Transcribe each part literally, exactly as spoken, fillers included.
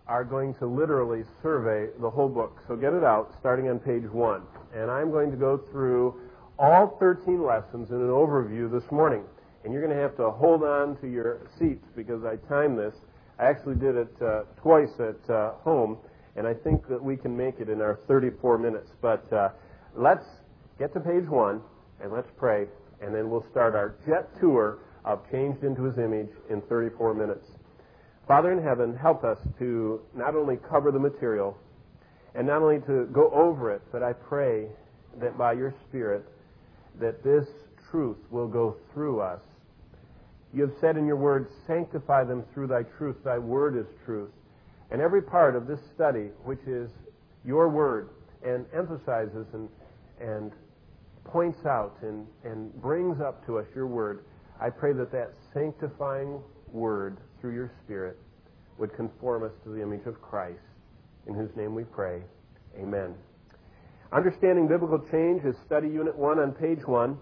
are going to literally survey the whole book. So get it out, starting on page one. And I'm going to go through all thirteen lessons in an overview this morning. And you're going to have to hold on to your seats because I timed this. I actually did it uh, twice at uh, home, and I think that we can make it in our thirty-four minutes. But uh, let's get to page one, and let's pray, and then we'll start our jet tour of Changed into His Image in thirty-four minutes. Father in heaven, help us to not only cover the material and not only to go over it, but I pray that by your Spirit that this truth will go through us. You have said in your word, sanctify them through thy truth. Thy word is truth. And every part of this study, which is your word, and emphasizes and, and points out and, and brings up to us your word, I pray that that sanctifying word through your Spirit would conform us to the image of Christ, in whose name we pray. Amen. Understanding Biblical Change is study unit one on page one,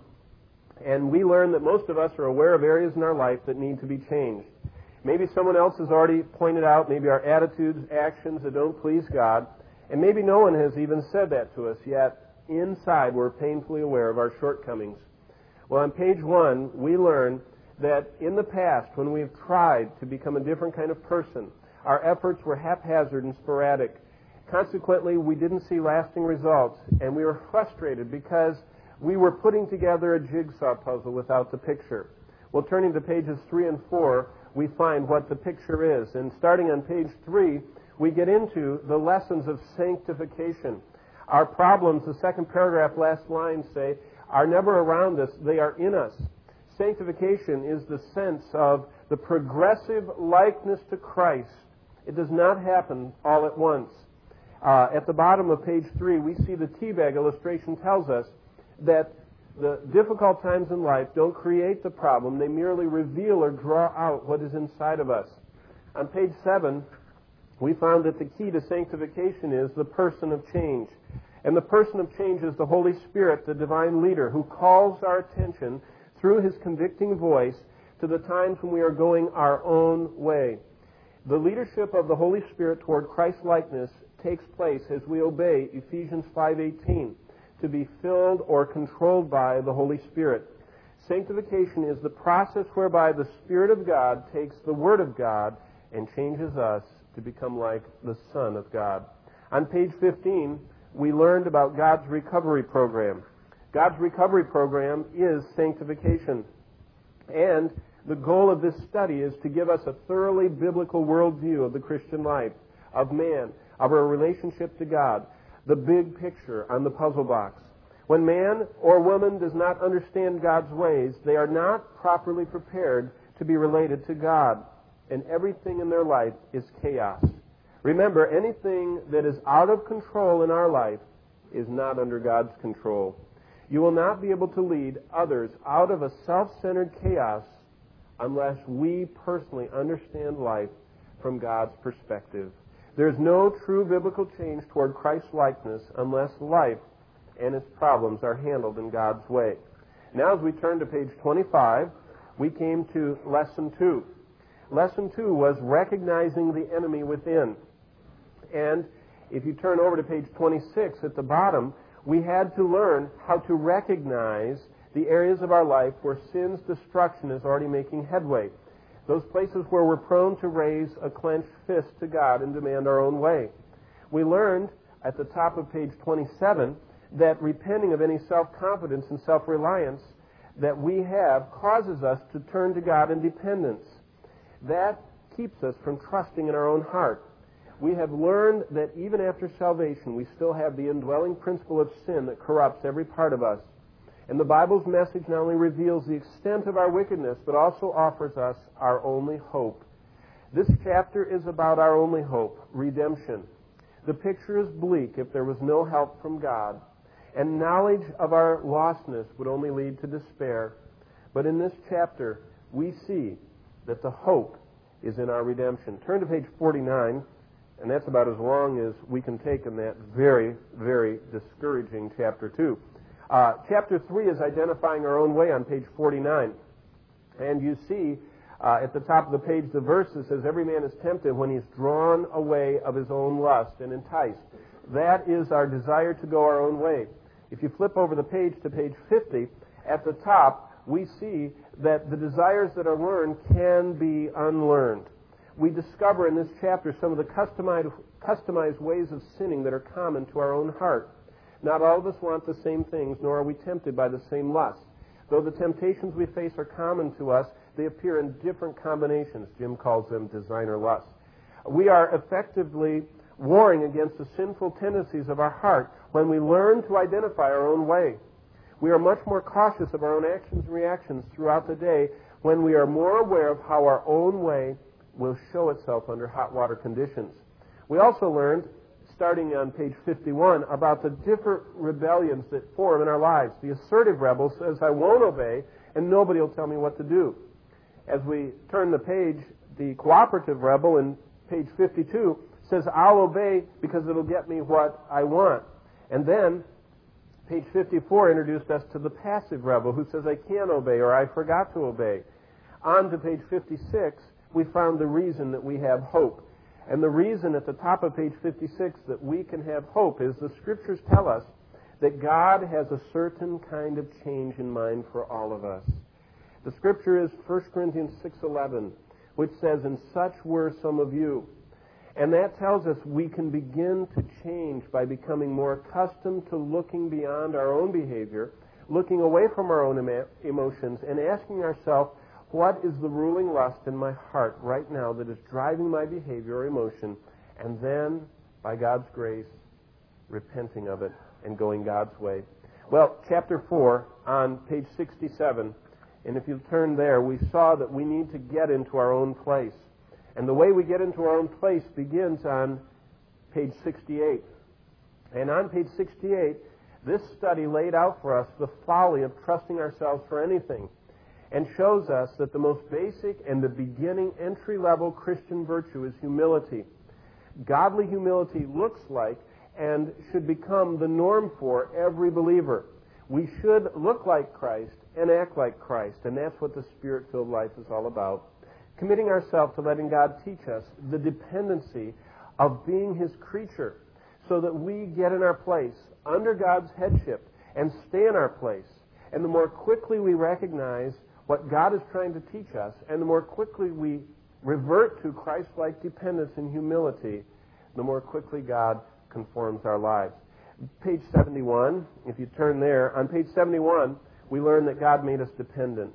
and we learn that most of us are aware of areas in our life that need to be changed. Maybe someone else has already pointed out maybe our attitudes, actions that don't please God, and maybe no one has even said that to us, yet inside we're painfully aware of our shortcomings. Well, on page one, we learn that in the past, when we've tried to become a different kind of person, our efforts were haphazard and sporadic. Consequently, we didn't see lasting results, and we were frustrated because we were putting together a jigsaw puzzle without the picture. Well, turning to pages three and four, we find what the picture is. And starting on page three, we get into the lessons of sanctification. Our problems, the second paragraph, last line say, are never around us, they are in us. Sanctification is the sense of the progressive likeness to Christ. It does not happen all at once. Uh, at the bottom of page three, we see the teabag illustration tells us that the difficult times in life don't create the problem. They merely reveal or draw out what is inside of us. On page seven, we found that the key to sanctification is the person of change. And the person of change is the Holy Spirit, the divine leader, who calls our attention through his convicting voice to the times when we are going our own way. The leadership of the Holy Spirit toward Christ-likeness takes place as we obey Ephesians five eighteen, to be filled or controlled by the Holy Spirit. Sanctification is the process whereby the Spirit of God takes the Word of God and changes us to become like the Son of God. On page fifteen, we learned about God's recovery program. God's recovery program is sanctification. And the goal of this study is to give us a thoroughly biblical worldview of the Christian life, of man, of our relationship to God, the big picture on the puzzle box. When man or woman does not understand God's ways, they are not properly prepared to be related to God, and everything in their life is chaos. Remember, anything that is out of control in our life is not under God's control. You will not be able to lead others out of a self-centered chaos unless we personally understand life from God's perspective. There's no true biblical change toward Christ-likeness unless life and its problems are handled in God's way. Now, as we turn to page twenty-five, we came to lesson two. Lesson two was recognizing the enemy within. And if you turn over to page twenty-six at the bottom, we had to learn how to recognize the areas of our life where sin's destruction is already making headway. Those places where we're prone to raise a clenched fist to God and demand our own way. We learned at the top of page twenty-seven that repenting of any self-confidence and self-reliance that we have causes us to turn to God in dependence. That keeps us from trusting in our own heart. We have learned that even after salvation, we still have the indwelling principle of sin that corrupts every part of us. And the Bible's message not only reveals the extent of our wickedness, but also offers us our only hope. This chapter is about our only hope, redemption. The picture is bleak if there was no help from God, and knowledge of our lostness would only lead to despair. But in this chapter, we see that the hope is in our redemption. Turn to page forty-nine. And that's about as long as we can take in that very, very discouraging chapter two. Uh, chapter three is identifying our own way on page forty-nine. And you see Uh, at the top of the page, the verse that says, every man is tempted when he's drawn away of his own lust and enticed. That is our desire to go our own way. If you flip over the page to page fifty, at the top, we see that the desires that are learned can be unlearned. We discover in this chapter some of the customized, customized ways of sinning that are common to our own heart. Not all of us want the same things, nor are we tempted by the same lusts. Though the temptations we face are common to us, they appear in different combinations. Jim calls them designer lusts. We are effectively warring against the sinful tendencies of our heart when we learn to identify our own way. We are much more cautious of our own actions and reactions throughout the day when we are more aware of how our own way will show itself under hot water conditions. We also learned, starting on page fifty-one, about the different rebellions that form in our lives. The assertive rebel says, I won't obey, and nobody will tell me what to do. As we turn the page, the cooperative rebel in page fifty-two says, I'll obey because it'll get me what I want. And then page fifty-four introduced us to the passive rebel who says, I can't obey or I forgot to obey. On to page fifty-six, we found the reason that we have hope. And the reason at the top of page fifty-six that we can have hope is the Scriptures tell us that God has a certain kind of change in mind for all of us. The Scripture is First Corinthians six eleven, which says, and such were some of you. And that tells us we can begin to change by becoming more accustomed to looking beyond our own behavior, looking away from our own emo- emotions, and asking ourselves, what is the ruling lust in my heart right now that is driving my behavior or emotion? And then, by God's grace, repenting of it and going God's way. Well, chapter four on page sixty-seven, and if you turn there, we saw that we need to get into our own place. And the way we get into our own place begins on page sixty-eight. And on page sixty-eight, this study laid out for us the folly of trusting ourselves for anything and shows us that the most basic and the beginning entry-level Christian virtue is humility. Godly humility looks like and should become the norm for every believer. We should look like Christ and act like Christ, and that's what the Spirit-filled life is all about. Committing ourselves to letting God teach us the dependency of being His creature so that we get in our place under God's headship and stay in our place. And the more quickly we recognize what God is trying to teach us, and the more quickly we revert to Christ-like dependence and humility, the more quickly God conforms our lives. Page seventy-one, if you turn there, on page seventy-one, we learn that God made us dependent.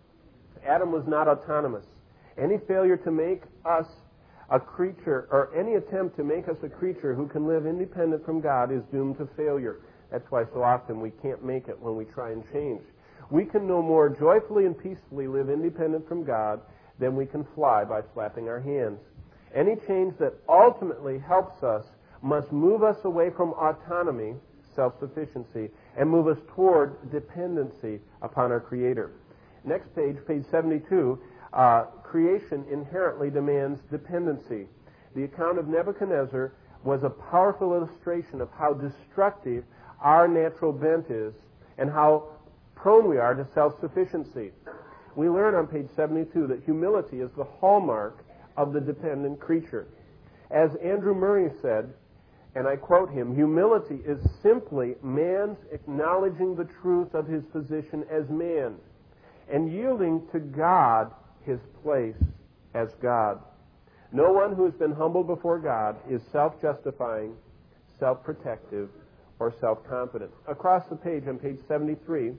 Adam was not autonomous. Any failure to make us a creature, or any attempt to make us a creature who can live independent from God is doomed to failure. That's why so often we can't make it when we try and change. We can no more joyfully and peacefully live independent from God than we can fly by flapping our hands. Any change that ultimately helps us must move us away from autonomy, self-sufficiency, and move us toward dependency upon our Creator. Next page, page seventy-two, uh, creation inherently demands dependency. The account of Nebuchadnezzar was a powerful illustration of how destructive our natural bent is and how prone we are to self-sufficiency. We learn on page seventy-two that humility is the hallmark of the dependent creature. As Andrew Murray said, and I quote him, humility is simply man's acknowledging the truth of his position as man and yielding to God his place as God. No one who has been humbled before God is self-justifying, self-protective, or self-confident. Across the page, on page seventy-three,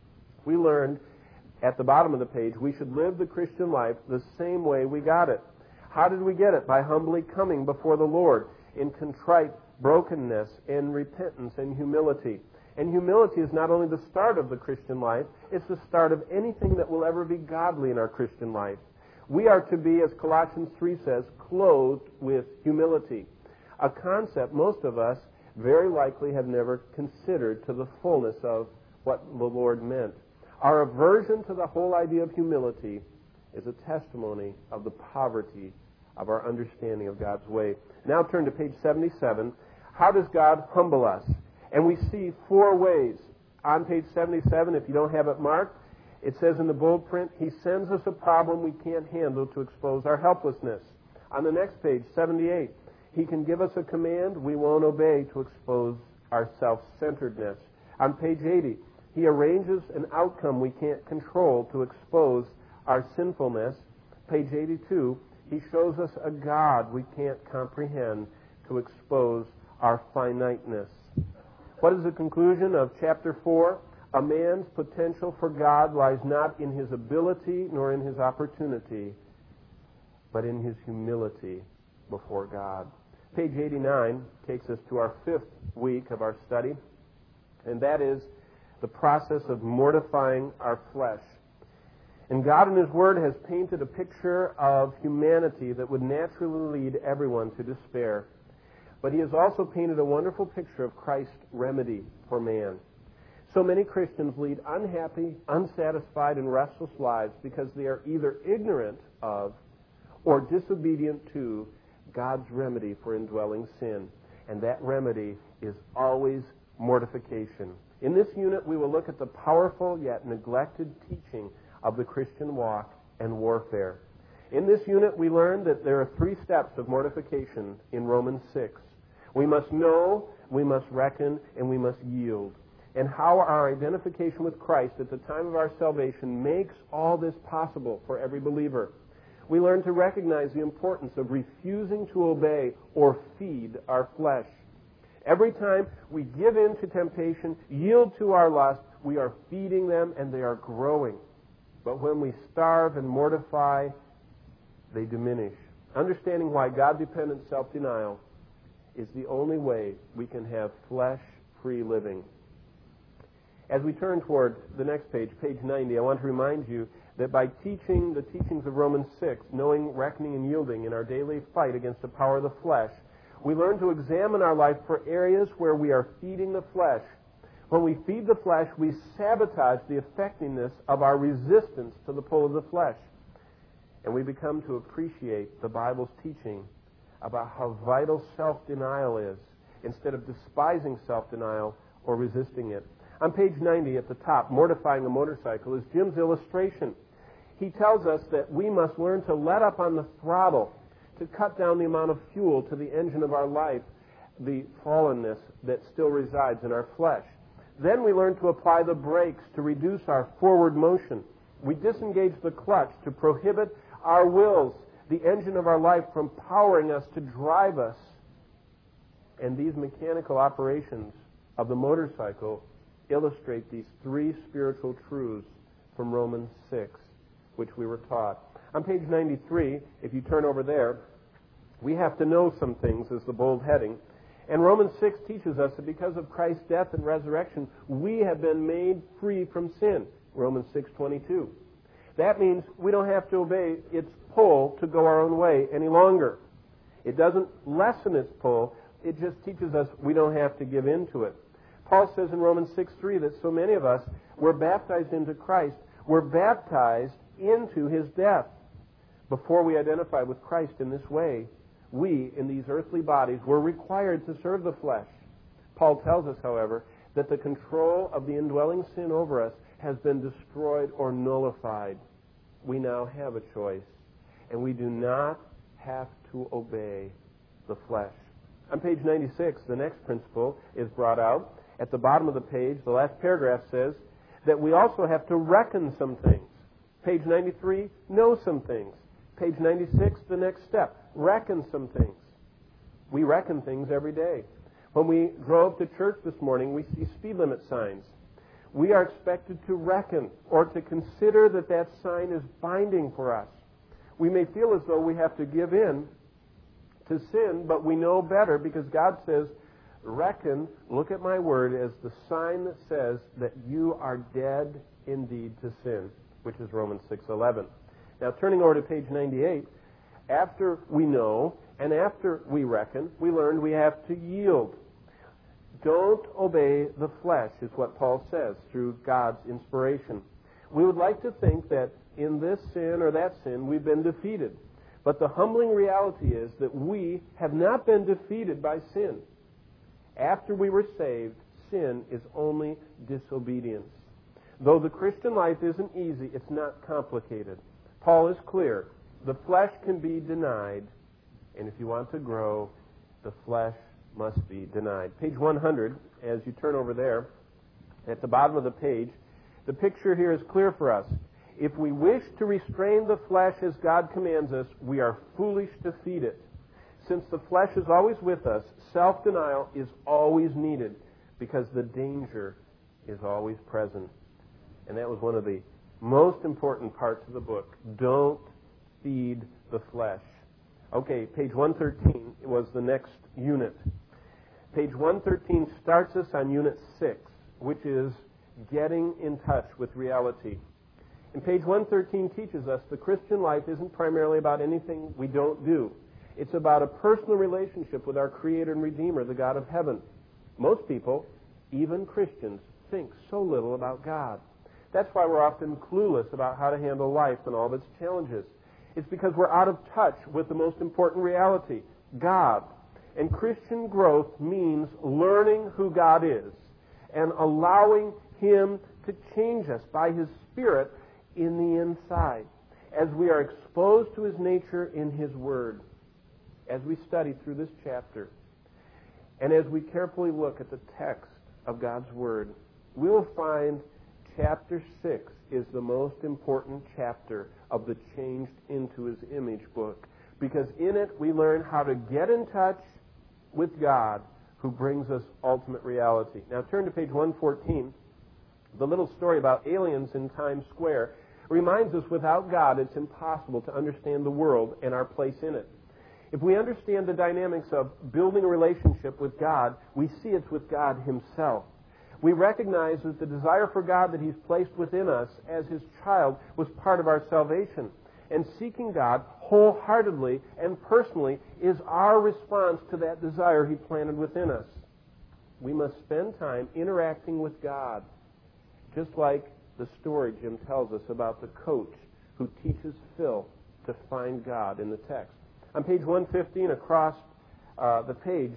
we learned at the bottom of the page we should live the Christian life the same way we got it. How did we get it? By humbly coming before the Lord in contrite brokenness and repentance and humility. And humility is not only the start of the Christian life, it's the start of anything that will ever be godly in our Christian life. We are to be, as Colossians three says, clothed with humility, a concept most of us very likely have never considered to the fullness of what the Lord meant. Our aversion to the whole idea of humility is a testimony of the poverty of our understanding of God's way. Now turn to page seventy-seven. How does God humble us? And we see four ways. On page seventy-seven, if you don't have it marked, It says in the bold print, He sends us a problem we can't handle to expose our helplessness. On the next page, seventy-eight, He can give us a command we won't obey to expose our self-centeredness. On page eighty, He arranges an outcome we can't control to expose our sinfulness. Page eighty-two, He shows us a God we can't comprehend to expose our finiteness. What is the conclusion of chapter four? A man's potential for God lies not in his ability nor in his opportunity, but in his humility before God. Page eighty-nine takes us to our fifth week of our study, and that is the process of mortifying our flesh. And God in His Word has painted a picture of humanity that would naturally lead everyone to despair. But He has also painted a wonderful picture of Christ's remedy for man. So many Christians lead unhappy, unsatisfied, and restless lives because they are either ignorant of or disobedient to God's remedy for indwelling sin. And that remedy is always mortification. In this unit, we will look at the powerful yet neglected teaching of the Christian walk and warfare. In this unit, we learn that there are three steps of mortification in Romans six. We must know, we must reckon, and we must yield. And how our identification with Christ at the time of our salvation makes all this possible for every believer. We learn to recognize the importance of refusing to obey or feed our flesh. Every time we give in to temptation, yield to our lust, we are feeding them and they are growing. But when we starve and mortify, they diminish. Understanding why God-dependent self-denial is the only way we can have flesh-free living. As we turn toward the next page, page ninety, I want to remind you that by teaching the teachings of Romans six, knowing, reckoning, and yielding in our daily fight against the power of the flesh, we learn to examine our life for areas where we are feeding the flesh. When we feed the flesh, we sabotage the effectiveness of our resistance to the pull of the flesh. And we become to appreciate the Bible's teaching about how vital self-denial is, instead of despising self-denial or resisting it. On page ninety at the top, mortifying a motorcycle, is Jim's illustration. He tells us that we must learn to let up on the throttle, to cut down the amount of fuel to the engine of our life, the fallenness that still resides in our flesh. Then we learn to apply the brakes to reduce our forward motion. We disengage the clutch to prohibit our wills, the engine of our life, from powering us to drive us. And these mechanical operations of the motorcycle illustrate these three spiritual truths from Romans six, which we were taught. On page ninety-three, if you turn over there, we have to know some things as the bold heading. And Romans six teaches us that because of Christ's death and resurrection, we have been made free from sin. Romans six twenty-two. That means we don't have to obey its pull to go our own way any longer. It doesn't lessen its pull. It just teaches us we don't have to give in to it. Paul says in Romans six three that so many of us were baptized into Christ, were baptized into His death. Before we identify with Christ in this way, we, in these earthly bodies, were required to serve the flesh. Paul tells us, however, that the control of the indwelling sin over us has been destroyed or nullified. We now have a choice, and we do not have to obey the flesh. On page ninety-six, the next principle is brought out. At the bottom of the page, the last paragraph says that we also have to reckon some things. Page ninety-three, know some things. Page ninety-six, the next step, reckon some things. We reckon things every day. When we drove to church this morning, we see speed limit signs. We are expected to reckon or to consider that that sign is binding for us. We may feel as though we have to give in to sin, but we know better because God says, reckon, look at my word, as the sign that says that you are dead indeed to sin, which is Romans six eleven. Now, turning over to page ninety-eight, after we know and after we reckon, we learn we have to yield. Don't obey the flesh, is what Paul says through God's inspiration. We would like to think that in this sin or that sin we've been defeated. But the humbling reality is that we have not been defeated by sin. After we were saved, sin is only disobedience. Though the Christian life isn't easy, it's not complicated. Paul is clear. The flesh can be denied, and if you want to grow, the flesh must be denied. Page one hundred, as you turn over there, at the bottom of the page, the picture here is clear for us. If we wish to restrain the flesh as God commands us, we are foolish to feed it. Since the flesh is always with us, self-denial is always needed because the danger is always present. And that was one of the most important parts of the book. Don't feed the flesh. Okay, page one thirteen was the next unit. Page one thirteen starts us on unit six, which is getting in touch with reality. And page one thirteen teaches us the Christian life isn't primarily about anything we don't do. It's about a personal relationship with our Creator and Redeemer, the God of heaven. Most people, even Christians, think so little about God. That's why we're often clueless about how to handle life and all of its challenges. It's because we're out of touch with the most important reality, God. And Christian growth means learning who God is and allowing Him to change us by His Spirit in the inside as we are exposed to His nature in His Word, as we study through this chapter, and as we carefully look at the text of God's Word, we will find chapter six is the most important chapter of the Changed into His Image book, because in it we learn how to get in touch with God who brings us ultimate reality. Now turn to page one fourteen. The little story about aliens in Times Square reminds us without God it's impossible to understand the world and our place in it. If we understand the dynamics of building a relationship with God, we see it's with God Himself. We recognize that the desire for God that He's placed within us as His child was part of our salvation. And seeking God wholeheartedly and personally is our response to that desire He planted within us. We must spend time interacting with God, just like the story Jim tells us about the coach who teaches Phil to find God in the text. On page one fifteen, across uh, the page,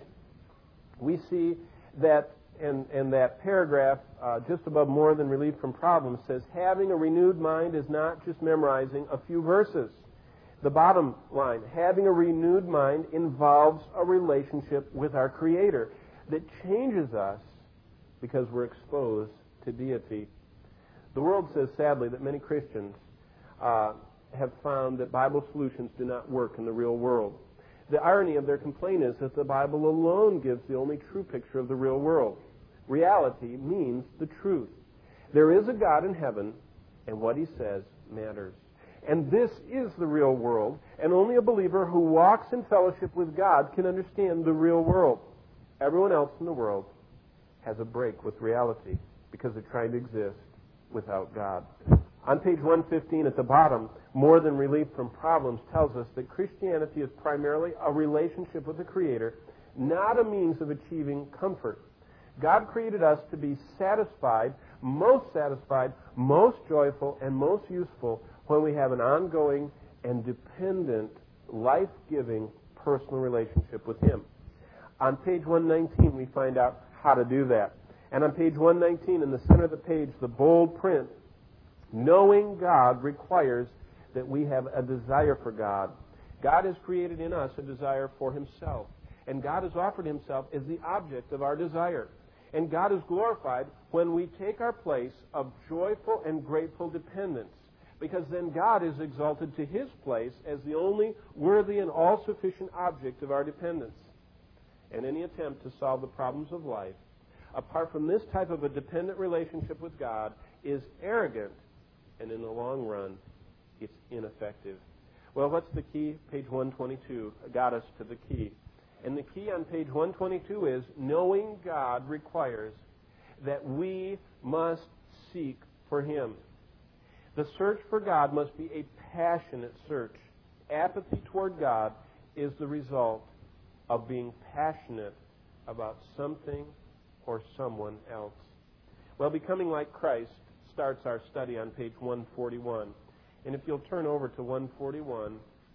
we see that, and, and that paragraph uh, just above more than relief from problems says, having a renewed mind is not just memorizing a few verses. The bottom line, having a renewed mind involves a relationship with our Creator that changes us because we're exposed to deity. The world says, sadly, that many Christians uh, have found that Bible solutions do not work in the real world. The irony of their complaint is that the Bible alone gives the only true picture of the real world. Reality means the truth. There is a God in heaven, and what He says matters. And this is the real world, and only a believer who walks in fellowship with God can understand the real world. Everyone else in the world has a break with reality because they're trying to exist without God. On page one fifteen at the bottom, More Than Relief from Problems tells us that Christianity is primarily a relationship with the Creator, not a means of achieving comfort. God created us to be satisfied, most satisfied, most joyful, and most useful when we have an ongoing and dependent, life-giving personal relationship with Him. On page one nineteen, we find out how to do that. And on page one nineteen, in the center of the page, the bold print, knowing God requires that we have a desire for God. God has created in us a desire for Himself. And God has offered Himself as the object of our desire. And God is glorified when we take our place of joyful and grateful dependence, because then God is exalted to His place as the only worthy and all-sufficient object of our dependence. And any attempt to solve the problems of life, apart from this type of a dependent relationship with God, is arrogant, and in the long run, it's ineffective. Well, what's the key? Page one twenty-two got us to the key. And the key on page one twenty-two is, knowing God requires that we must seek for Him. The search for God must be a passionate search. Apathy toward God is the result of being passionate about something or someone else. Well, becoming like Christ starts our study on page one forty-one. And if you'll turn over to one forty-one,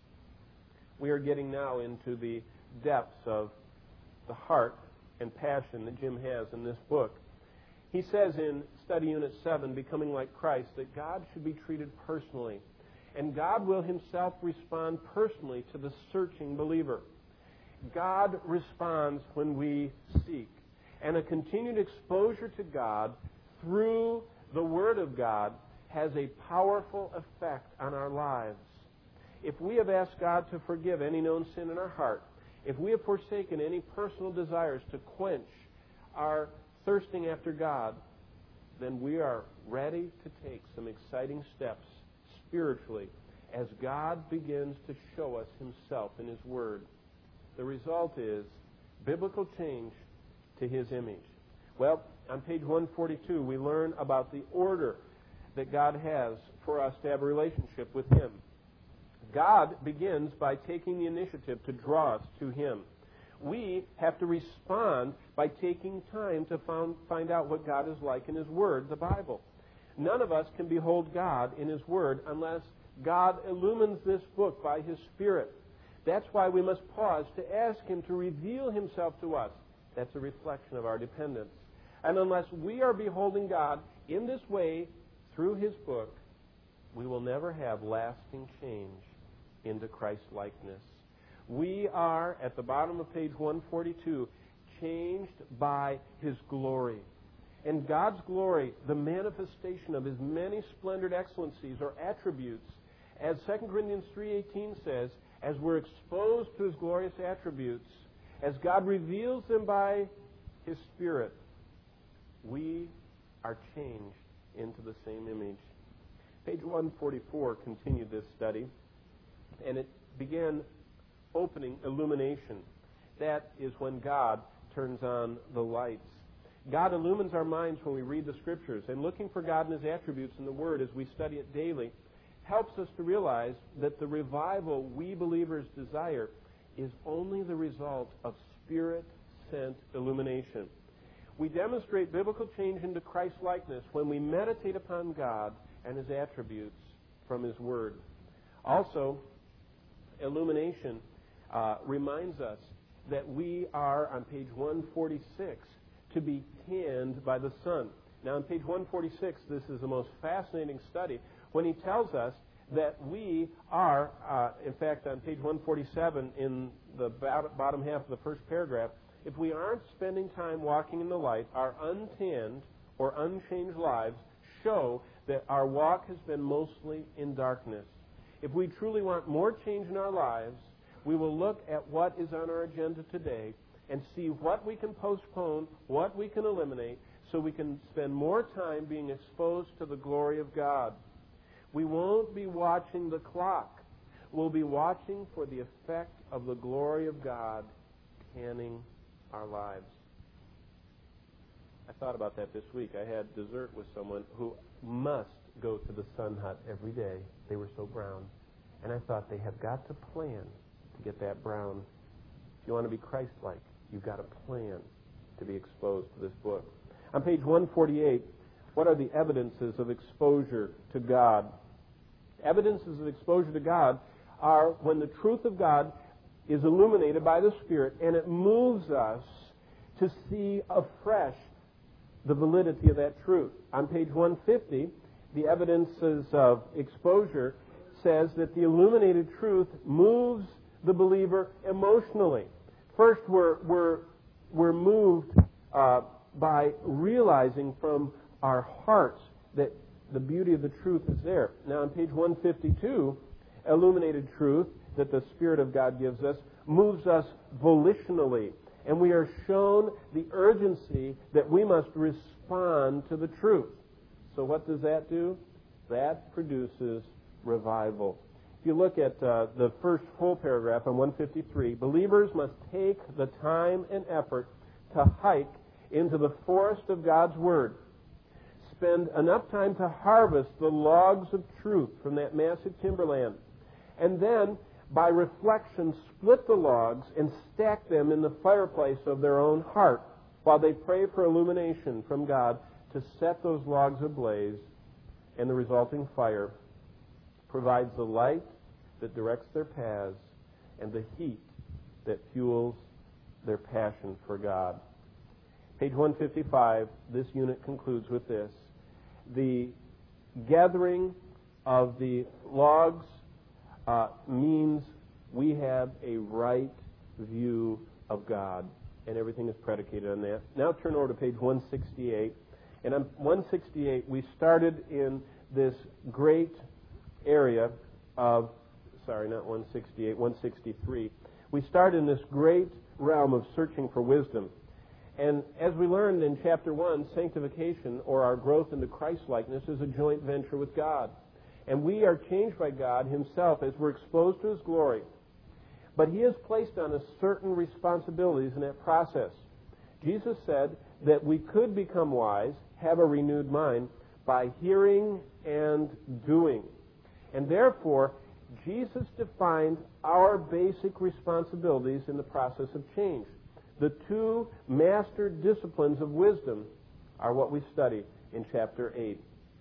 we are getting now into the depths of the heart and passion that Jim has in this book. He says in Study Unit seven, Becoming Like Christ, that God should be treated personally. And God will himself respond personally to the searching believer. God responds when we seek. And a continued exposure to God through the Word of God has a powerful effect on our lives. If we have asked God to forgive any known sin in our heart, if we have forsaken any personal desires to quench our thirsting after God, then we are ready to take some exciting steps spiritually as God begins to show us himself in his Word. The result is biblical change to his image. Well, on page one forty-two, we learn about the order that God has for us to have a relationship with him. God begins by taking the initiative to draw us to him. We have to respond by taking time to found, find out what God is like in his Word, the Bible. None of us can behold God in his Word unless God illumines this book by his Spirit. That's why we must pause to ask him to reveal himself to us. That's a reflection of our dependence. And unless we are beholding God in this way through his book, we will never have lasting change into Christ-likeness. We are, at the bottom of page one forty-two, changed by his glory. And God's glory, the manifestation of his many splendid excellencies or attributes, as Second Corinthians three eighteen says, as we're exposed to his glorious attributes, as God reveals them by his Spirit, we are changed into the same image. Page one forty-four continued this study, and it began opening illumination. That is when God turns on the lights. God illumines our minds when we read the Scriptures, and looking for God and his attributes in the Word as we study it daily helps us to realize that the revival we believers desire is only the result of Spirit-sent illumination. We demonstrate biblical change into Christ-likeness when we meditate upon God and his attributes from his Word. Also, illumination uh, reminds us that we are, on page one forty-six, to be tanned by the sun. Now, on page one forty-six, this is the most fascinating study when he tells us that we are, uh, in fact, on page one forty-seven, in the bottom half of the first paragraph, if we aren't spending time walking in the light, our untanned or unchanged lives show that our walk has been mostly in darkness. If we truly want more change in our lives, we will look at what is on our agenda today and see what we can postpone, what we can eliminate, so we can spend more time being exposed to the glory of God. We won't be watching the clock. We'll be watching for the effect of the glory of God tanning our lives. I thought about that this week. I had dessert with someone who must go to the Sun Hut every day. They were so brown. And I thought they have got to plan to get that brown. If you want to be Christ-like, you've got to plan to be exposed to this book. On page one forty-eight, what are the evidences of exposure to God? Evidences of exposure to God are when the truth of God is illuminated by the Spirit, and it moves us to see afresh the validity of that truth. On page one fifty, the evidences of exposure says that the illuminated truth moves the believer emotionally. First, we're, we're, we're moved uh, by realizing from our hearts that the beauty of the truth is there. Now, on page one fifty-two, illuminated truth that the Spirit of God gives us moves us volitionally, and we are shown the urgency that we must respond to the truth. So what does that do? That produces revival. If you look at uh, the first full paragraph on one fifty-three, believers must take the time and effort to hike into the forest of God's Word. Spend enough time to harvest the logs of truth from that massive timberland. And then, by reflection, split the logs and stack them in the fireplace of their own heart while they pray for illumination from God to set those logs ablaze, and the resulting fire provides the light that directs their paths and the heat that fuels their passion for God. Page one fifty-five, this unit concludes with this. The gathering of the logs uh, means we have a right view of God, and everything is predicated on that. Now turn over to page one sixty-eight. And on one sixty-eight, we started in this great area of, sorry, not one sixty-eight, one sixty-three. We started in this great realm of searching for wisdom. And as we learned in chapter one, sanctification, or our growth into Christ-likeness, is a joint venture with God. And we are changed by God himself as we're exposed to his glory. But he has placed on us certain responsibilities in that process. Jesus said that we could become wise, have a renewed mind, by hearing and doing. And therefore, Jesus defined our basic responsibilities in the process of change. The two master disciplines of wisdom are what we study in chapter eight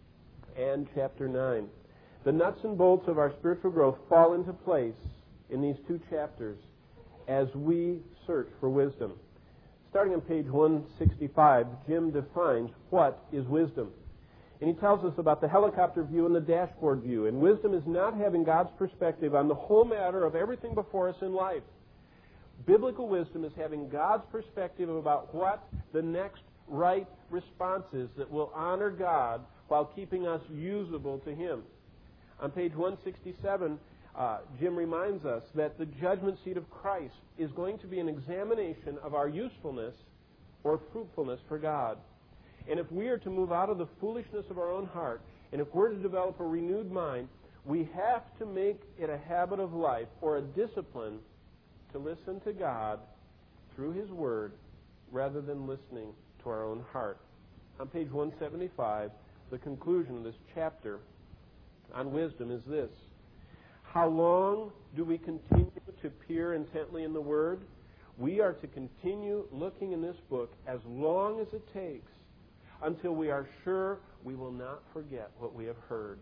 and chapter nine. The nuts and bolts of our spiritual growth fall into place in these two chapters as we search for wisdom. Starting on page one sixty-five, Jim defines what is wisdom. And he tells us about the helicopter view and the dashboard view. And wisdom is not having God's perspective on the whole matter of everything before us in life. Biblical wisdom is having God's perspective about what the next right response is that will honor God while keeping us usable to him. On page one sixty-seven, uh, Jim reminds us that the judgment seat of Christ is going to be an examination of our usefulness or fruitfulness for God. And if we are to move out of the foolishness of our own heart, and if we're to develop a renewed mind, we have to make it a habit of life or a discipline to listen to God through his word rather than listening to our own heart. On page one seventy-five, the conclusion of this chapter on wisdom is this. How long do we continue to peer intently in the word? We are to continue looking in this book as long as it takes until we are sure we will not forget what we have heard.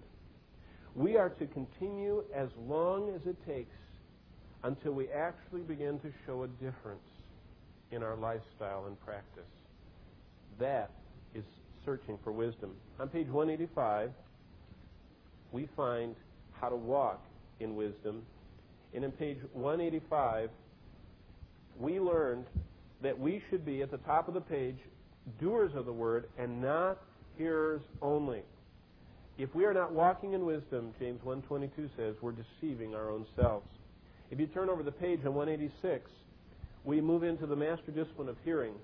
We are to continue as long as it takes until we actually begin to show a difference in our lifestyle and practice. That is searching for wisdom. On page one eighty-five, we find how to walk in wisdom. And in page one eighty-five, we learned that we should be, at the top of the page, doers of the word and not hearers only. If we are not walking in wisdom, James one twenty-two says, we're deceiving our own selves. If you turn over the page on one eighty-six, we move into the master discipline of hearing,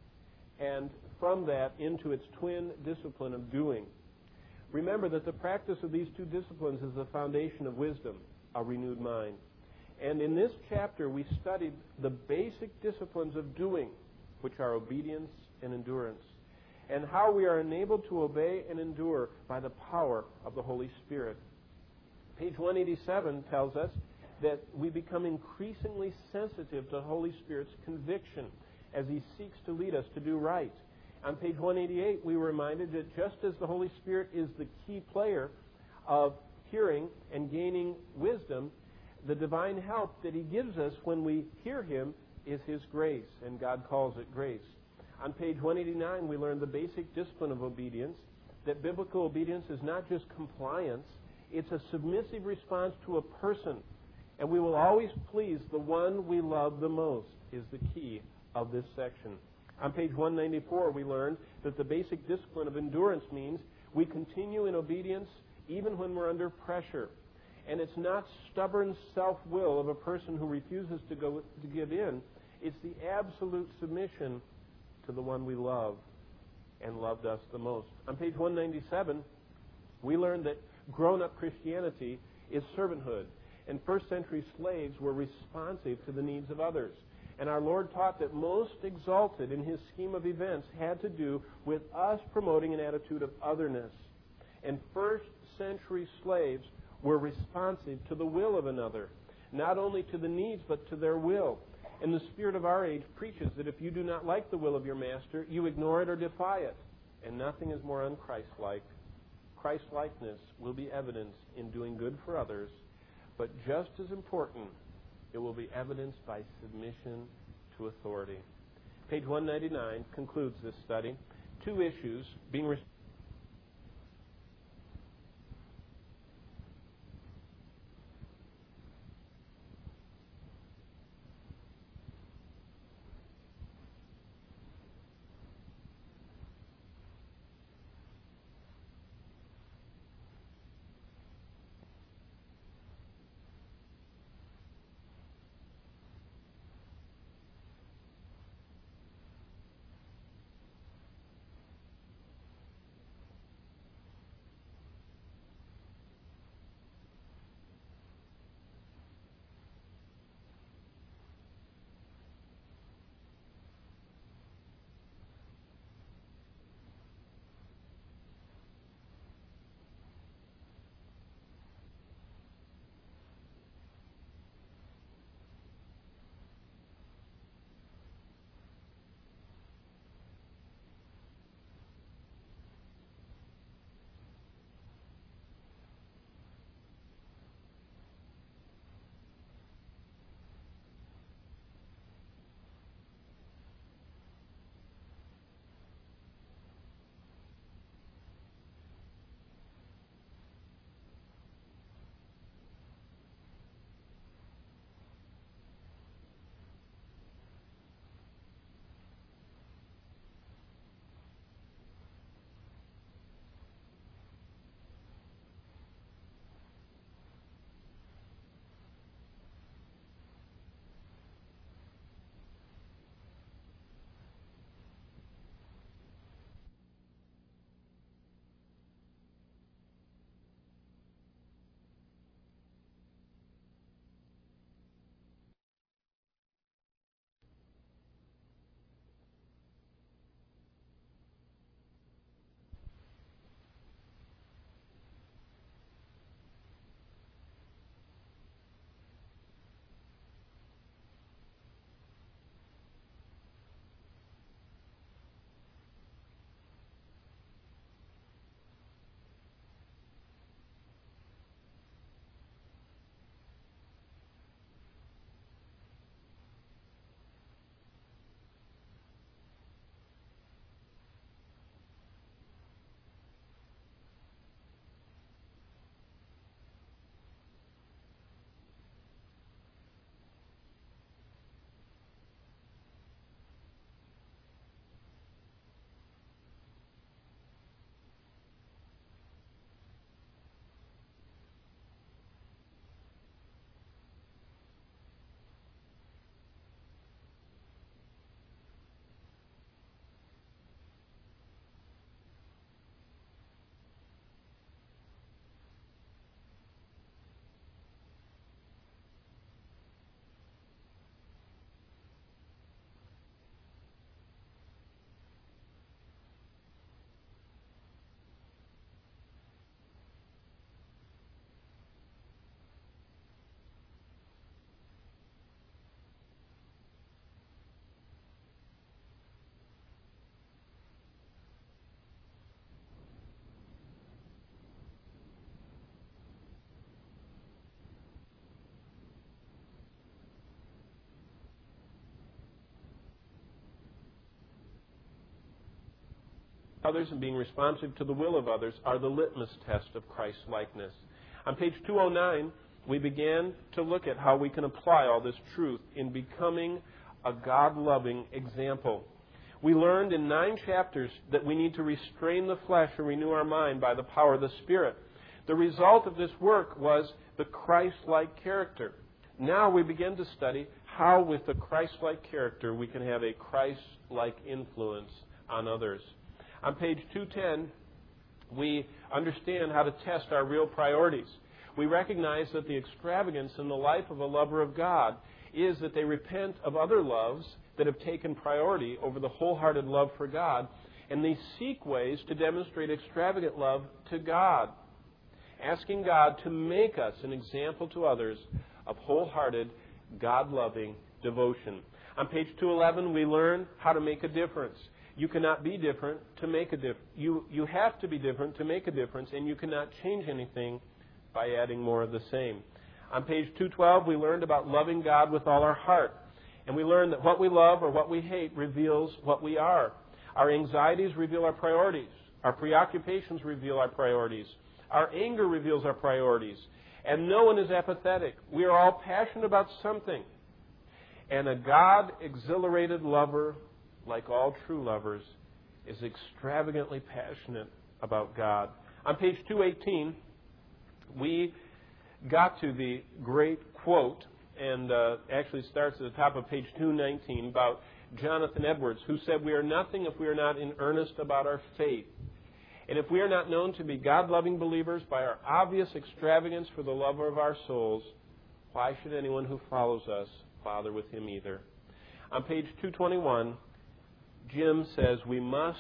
and from that into its twin discipline of doing. Remember that the practice of these two disciplines is the foundation of wisdom, a renewed mind. And in this chapter, we studied the basic disciplines of doing, which are obedience and endurance, and how we are enabled to obey and endure by the power of the Holy Spirit. Page one eighty-seven tells us that we become increasingly sensitive to the Holy Spirit's conviction as he seeks to lead us to do right. On page one eighty-eight, we were reminded that just as the Holy Spirit is the key player of hearing and gaining wisdom, the divine help that he gives us when we hear him is his grace, and God calls it grace. On page one eighty-nine, we learned the basic discipline of obedience, that biblical obedience is not just compliance, it's a submissive response to a person. And we will always please the one we love the most, is the key of this section. On page one ninety-four, we learned that the basic discipline of endurance means we continue in obedience even when we're under pressure. And it's not stubborn self-will of a person who refuses to go to give in. It's the absolute submission to the one we love and loved us the most. On page one ninety-seven, we learned that grown-up Christianity is servanthood. And first century slaves were responsive to the needs of others. And our Lord taught that most exalted in his scheme of events had to do with us promoting an attitude of otherness. And first century slaves were responsive to the will of another, not only to the needs, but to their will. And the spirit of our age preaches that if you do not like the will of your master, you ignore it or defy it. And nothing is more un-Christ-like. Christ-likeness will be evidenced in doing good for others, but just as important, it will be evidenced by submission to authority. page one ninety-nine, concludes this study. Two issues being responsible. Others and being responsive to the will of others are the litmus test of Christ's likeness. On page two oh nine, we began to look at how we can apply all this truth in becoming a God-loving example. We learned in nine chapters that we need to restrain the flesh and renew our mind by the power of the Spirit. The result of this work was the Christ-like character. Now we begin to study how with the Christ-like character we can have a Christ-like influence on others. On page two ten, we understand how to test our real priorities. We recognize that the extravagance in the life of a lover of God is that they repent of other loves that have taken priority over the wholehearted love for God, and they seek ways to demonstrate extravagant love to God, asking God to make us an example to others of wholehearted, God-loving devotion. On page two eleven, we learn how to make a difference. You cannot be different to make a difference. You, you have to be different to make a difference, and you cannot change anything by adding more of the same. On page two twelve, we learned about loving God with all our heart. And we learn that what we love or what we hate reveals what we are. Our anxieties reveal our priorities. Our preoccupations reveal our priorities. Our anger reveals our priorities. And no one is apathetic. We are all passionate about something. And a God-exhilarated lover, like all true lovers, is extravagantly passionate about God. On page two eighteen, we got to the great quote, and uh, actually starts at the top of page two nineteen, about Jonathan Edwards, who said, "We are nothing if we are not in earnest about our faith. And if we are not known to be God-loving believers by our obvious extravagance for the lover of our souls, why should anyone who follows us bother with him either?" On page two twenty-one, Jim says we must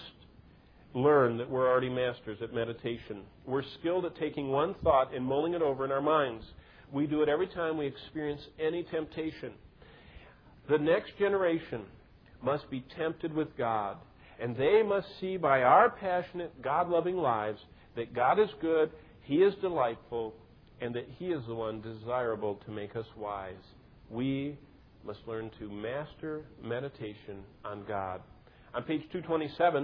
learn that we're already masters at meditation. We're skilled at taking one thought and mulling it over in our minds. We do it every time we experience any temptation. The next generation must be tempted with God, and they must see by our passionate, God-loving lives that God is good, He is delightful, and that He is the one desirable to make us wise. We must learn to master meditation on God. On page two twenty-seven,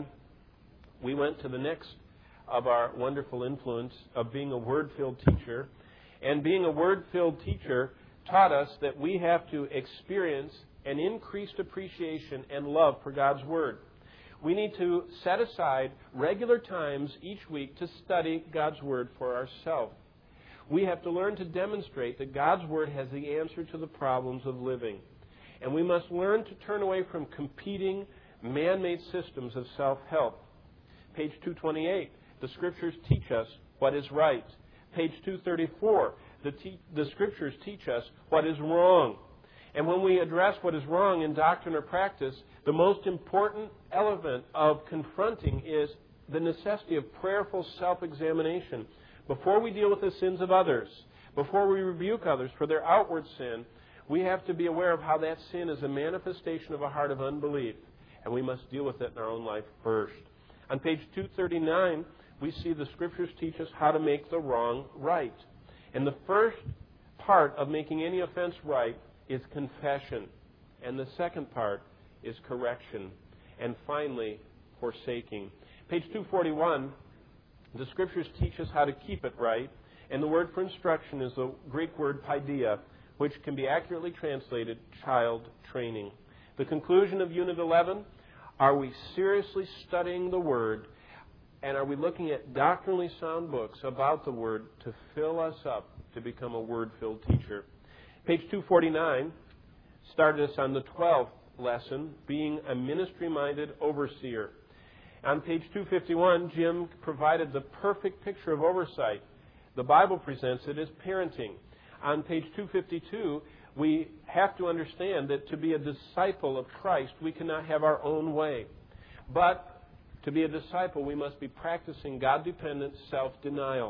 we went to the next of our wonderful influence of being a Word-filled teacher. And being a Word-filled teacher taught us that we have to experience an increased appreciation and love for God's Word. We need to set aside regular times each week to study God's Word for ourselves. We have to learn to demonstrate that God's Word has the answer to the problems of living. And we must learn to turn away from competing, man-made systems of self-help. Page two twenty-eight, the Scriptures teach us what is right. Page two thirty-four, the, te- the Scriptures teach us what is wrong. And when we address what is wrong in doctrine or practice, the most important element of confronting is the necessity of prayerful self-examination. Before we deal with the sins of others, before we rebuke others for their outward sin, we have to be aware of how that sin is a manifestation of a heart of unbelief. And we must deal with it in our own life first. On page two thirty-nine, we see the Scriptures teach us how to make the wrong right. And the first part of making any offense right is confession. And the second part is correction. And finally, forsaking. Page two forty-one, the Scriptures teach us how to keep it right. And the word for instruction is the Greek word paideia, which can be accurately translated child training. The conclusion of Unit eleven, are we seriously studying the Word, and are we looking at doctrinally sound books about the Word to fill us up to become a Word-filled teacher? Page two forty-nine started us on the twelfth lesson, being a ministry-minded overseer. On page two fifty-one, Jim provided the perfect picture of oversight. The Bible presents it as parenting. On page two fifty-two, we have to understand that to be a disciple of Christ, we cannot have our own way. But to be a disciple, we must be practicing God-dependent self-denial.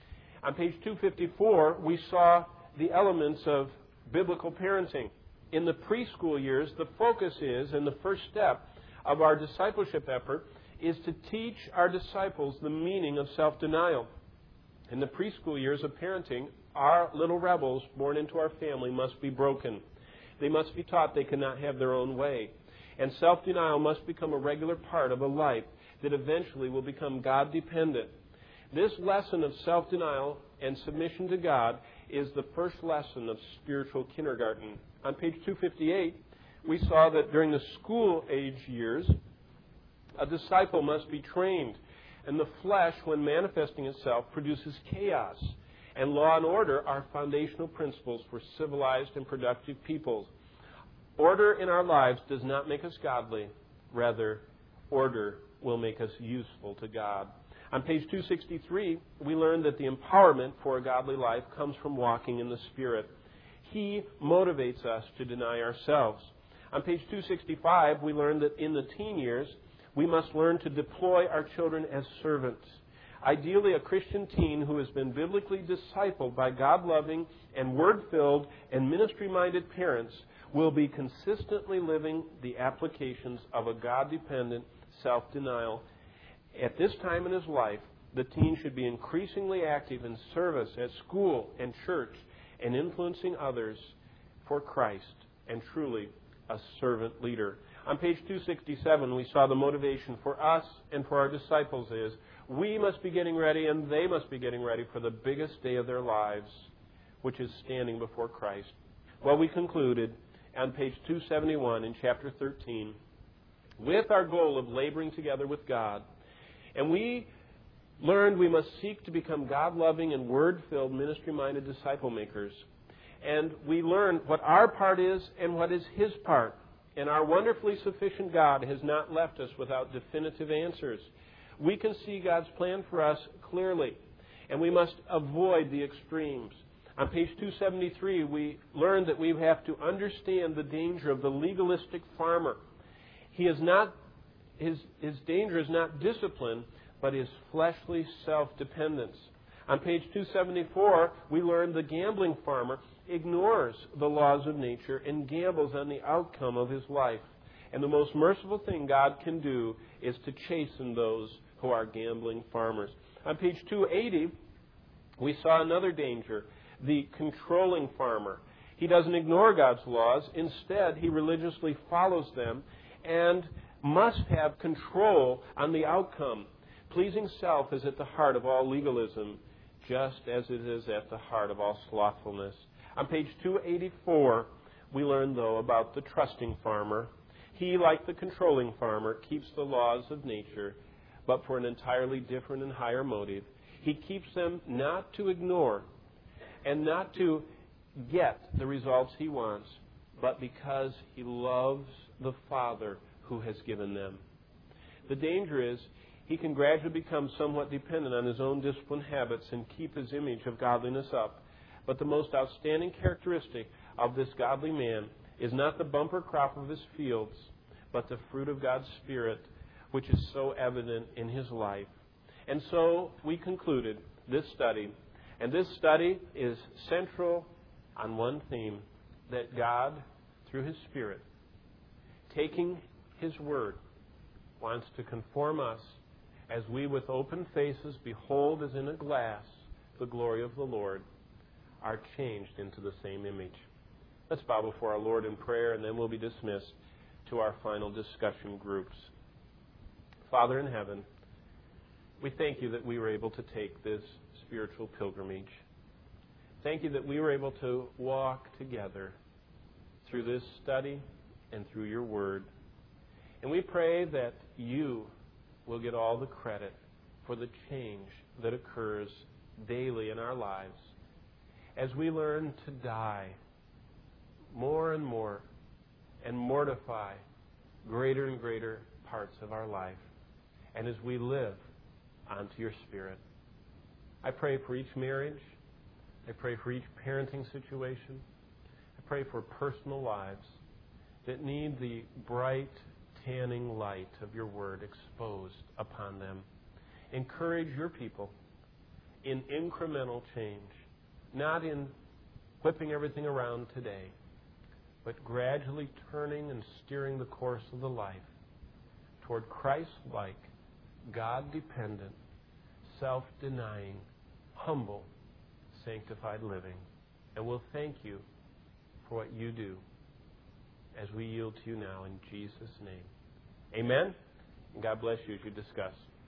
On page two fifty-four, we saw the elements of biblical parenting. In the preschool years, the focus is, and the first step of our discipleship effort, is to teach our disciples the meaning of self-denial. In the preschool years of parenting, our little rebels born into our family must be broken. They must be taught they cannot have their own way. And self-denial must become a regular part of a life that eventually will become God-dependent. This lesson of self-denial and submission to God is the first lesson of spiritual kindergarten. On page two fifty-eight, we saw that during the school-age years, a disciple must be trained. And the flesh, when manifesting itself, produces chaos. And law and order are foundational principles for civilized and productive peoples. Order in our lives does not make us godly. Rather, order will make us useful to God. On page two sixty-three, we learned that the empowerment for a godly life comes from walking in the Spirit. He motivates us to deny ourselves. On page two sixty-five, we learned that in the teen years, we must learn to deploy our children as servants. Ideally, a Christian teen who has been biblically discipled by God-loving and Word-filled and ministry-minded parents will be consistently living the applications of a God-dependent self-denial. At this time in his life, the teen should be increasingly active in service at school and church and influencing others for Christ, and truly a servant leader. On page two sixty-seven, we saw the motivation for us and for our disciples is we must be getting ready and they must be getting ready for the biggest day of their lives, which is standing before Christ. Well, we concluded on page two seventy-one in chapter thirteen with our goal of laboring together with God. And we learned we must seek to become God-loving and Word-filled, ministry-minded disciple makers. And we learned what our part is and what is His part. And our wonderfully sufficient God has not left us without definitive answers. We can see God's plan for us clearly, and we must avoid the extremes. On page two seventy-three, we learned that we have to understand the danger of the legalistic farmer. He is not, his, his danger is not discipline, but his fleshly self-dependence. On page two seventy-four, we learned the gambling farmer ignores the laws of nature and gambles on the outcome of his life. And the most merciful thing God can do is to chasten those who are gambling farmers. On page two eighty, we saw another danger, the controlling farmer. He doesn't ignore God's laws. Instead, he religiously follows them and must have control on the outcome. Pleasing self is at the heart of all legalism, just as it is at the heart of all slothfulness. On page two eighty-four, we learn, though, about the trusting farmer. He, like the controlling farmer, keeps the laws of nature, but for an entirely different and higher motive. He keeps them not to ignore and not to get the results he wants, but because he loves the Father who has given them. The danger is he can gradually become somewhat dependent on his own disciplined habits and keep his image of godliness up. But the most outstanding characteristic of this godly man is not the bumper crop of his fields, but the fruit of God's Spirit, which is so evident in his life. And so we concluded this study, and this study is central on one theme, that God, through His Spirit, taking His Word, wants to conform us as we with open faces behold as in a glass the glory of the Lord, are changed into the same image. Let's bow before our Lord in prayer, and then we'll be dismissed to our final discussion groups. Father in heaven, we thank you that we were able to take this spiritual pilgrimage. Thank you that we were able to walk together through this study and through your word. And we pray that you will get all the credit for the change that occurs daily in our lives as we learn to die more and more and mortify greater and greater parts of our life, and as we live onto your Spirit. I pray for each marriage. I pray for each parenting situation. I pray for personal lives that need the bright, tanning light of your word exposed upon them. Encourage your people in incremental change, not in whipping everything around today, but gradually turning and steering the course of the life toward Christ-like, God-dependent, self-denying, humble, sanctified living. And we'll thank you for what you do as we yield to you now in Jesus' name. Amen? And God bless you as you discuss.